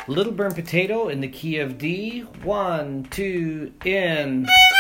Little Burnt Potato in the key of D. 1, 2, in.